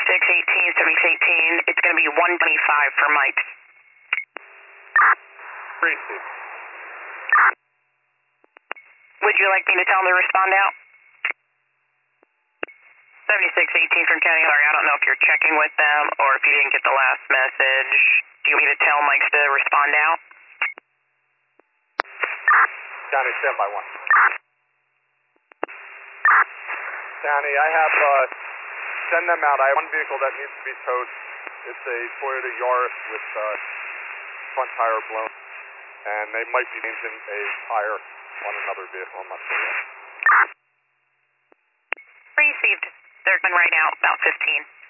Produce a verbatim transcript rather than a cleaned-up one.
seventy-six eighteen, seventy-six eighteen. It's going to be one twenty-five for Mike. Received. Would you like me to tell them to respond out? seventy-six eighteen from County. Sorry, I don't know if you're checking with them or if you didn't get the last message. Do you want me to tell Mike to respond out? County, stand by one. County, I have, uh, send them out. I have one vehicle that needs to be towed. It's a Toyota Yaris with, uh, front tire blown. And they might be changing a tire on another vehicle. I'm not sure yet. Received. They're going right out, about fifteen.